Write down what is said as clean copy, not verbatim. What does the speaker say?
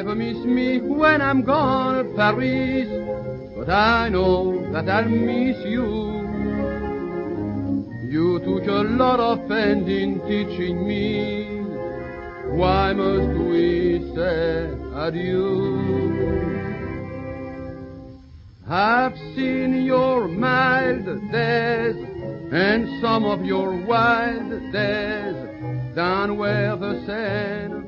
never miss me when I'm gone at Paris, but I know that I'll miss you. You took a lot of pain in teaching me. Why must we say adieu? I've seen your mild days and some of your wild days down where the Seine